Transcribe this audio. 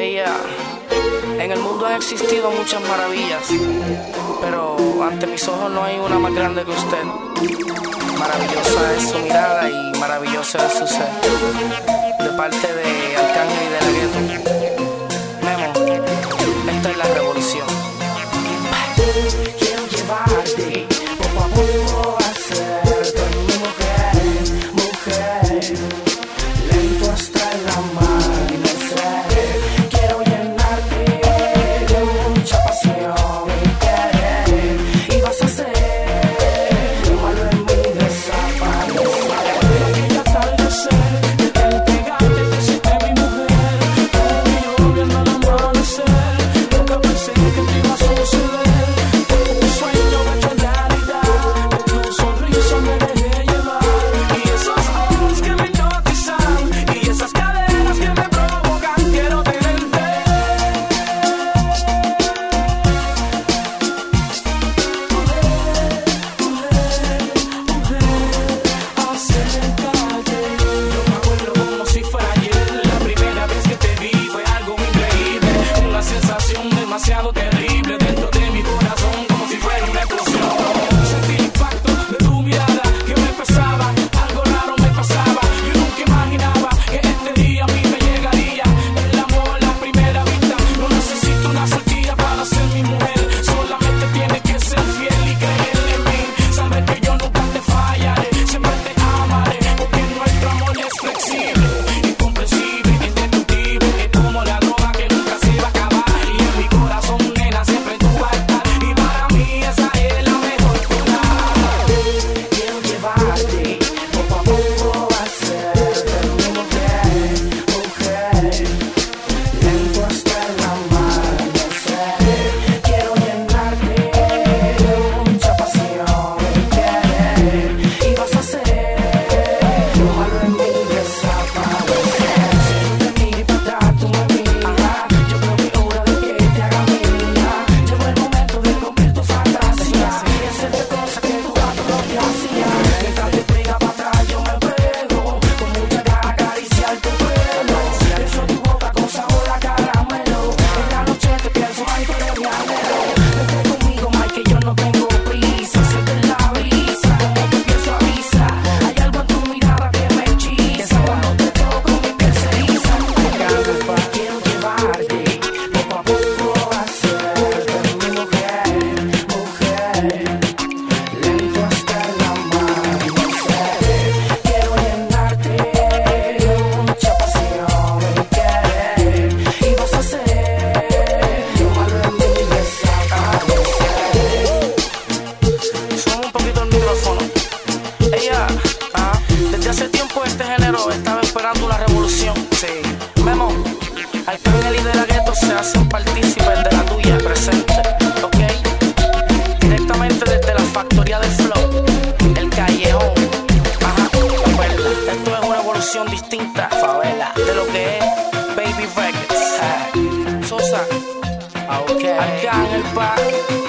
Ella, en el mundo han existido muchas maravillas, pero ante mis ojos no hay una más grande que usted. Maravillosa es su mirada y maravilloso es su ser. De parte de Arcángel y de La Ghetto. Memo, esta es la revolución. Quiero llevarte poco a poco a ser mi mujer, mujer. Lento hasta el amanecer. Quiero llenarte de mucha pasión y querer. Y vas a ser lo malo en mí desaparecer. Aquella atardecer, el pegarte, te hiciste mi mujer. Todo mi viendo al amanecer. Nunca pensé que te iba a suceder. Un sueño hecho realidad. De tu sonrisa me dejé llevar. Y esos ojos que me hipnotizan. Y esas caderas que me provocan. Quiero tenerte. Acércate. Yo me acuerdo como si fuera ayer. La primera vez que te vi fue algo increíble. Una sensación demasiado terrible dentro de mi corazón, como si fuera una explosión. Sentí el impacto de tu mirada que me pesaba. Algo raro me pasaba. Yo nunca imaginaba que este día a mí me llegaría. El amor a la primera vista. No necesito una sortija para ser mi mujer. Solamente tienes que ser fiel y creer en mí. Saber que yo nunca te fallaré. Siempre te amaré. Porque nuestro amor es flexible, incomprensible, indestructible. Es como la droga que nunca se va a acabar. Y en mi corazón, nena, siempre tú vas a estar. Y para mí esa es la mejor jugada. Quiero llevarte poco a poco a ser mi mujer, mujer. Lento hasta el amanecer. Quiero llenarte de mucha pasión y querer. Y vas a ser lo malo en mí desaparecer. Si te miro para atrás, tú me miras. Yo creo que es hora de que te haga mía. Llegó el momento de cumplir tu fantasía y hacerte cosas que tu gato no te hacía. Mientras te pega para atrás, yo me pego con mucha ganas acariciar tu pelo. Beso tu boca con sabor a caramelo. En la noche te pienso, ay, tú eres mi anhelo. Vete conmigo, Mike, que yo no tengo prisa. Siente la brisa, como tu piel suaviza. Hay algo en tu mirada que me hechiza. Cuando te toco, mi piel se eriza. Quiero llevarte poco a poco a ser mi mujer, mujer. Lento hasta el amanecer. Quiero llenarte de mucha pasión y querer. Y vas a ser lo malo en mí desaparecer. Sube un poquito el micrófono. Ella, desde hace tiempo este género estaba esperando una revolución. Sí. Memo, Arcángel y de La Ghetto se hacen partícipes de la tuya presente, ¿ok? Directamente desde la factoría del flow, el callejón. Ajá, recuerda, esto es una evolución distinta, favela, de lo que es Baby Records. Sosa, Arcángel, pa.